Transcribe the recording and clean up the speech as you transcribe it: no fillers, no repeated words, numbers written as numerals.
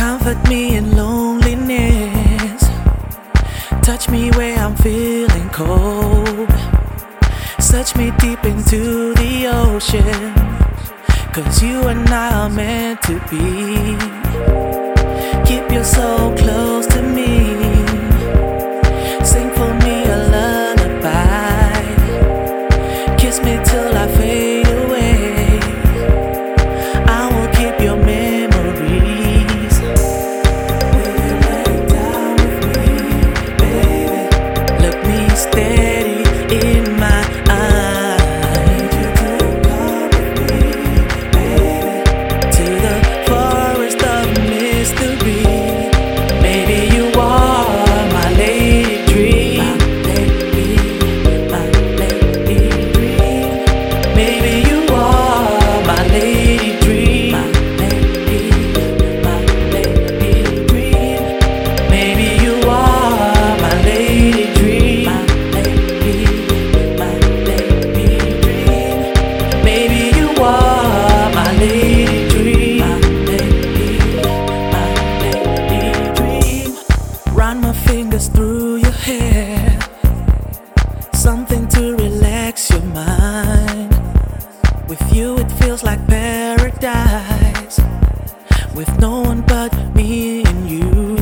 Comfort me in loneliness. Touch me where I'm feeling cold. Search me deep into the ocean. 'Cause you and I are meant to be. Keep your soul close to me. Sing for me a lullaby. Kiss me till I fade away. I will keep your memories. Will you lay down with me, baby? Look me steady in my eyes. Need you to come with me, baby, to the forest of mystery. Maybe you are my lady dream. My lady dream. Maybe you are my lady dream. My lady dream. Maybe you are my lady dream. My lady dream. Maybe you are my lady dream. My lady dream. Run my fingers through your hair. Something to relax your mind. With you it feels like paradise. With no one but me and you.